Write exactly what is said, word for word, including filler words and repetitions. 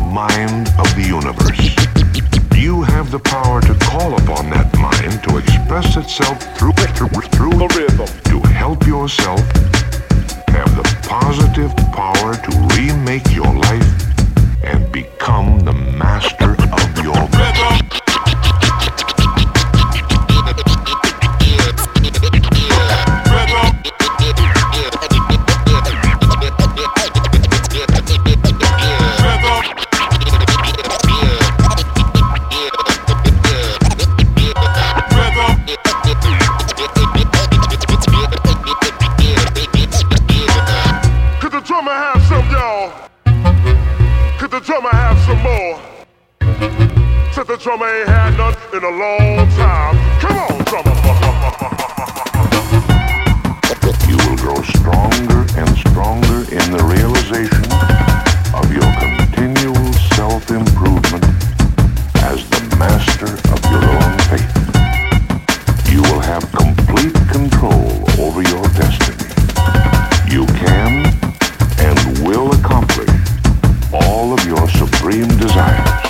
mind of the universe. You have the power to call upon that mind to express itself through, through, through the rhythm, to help yourself have the positive power to remake your life and become the master of your rhythm. Said the drummer ain't had none in a long time. Come on, drummer. You will grow stronger and stronger in the realization of your continual self-improvement as the master of your own fate. You will have complete control over your destiny. You can and will accomplish all of your supreme desires.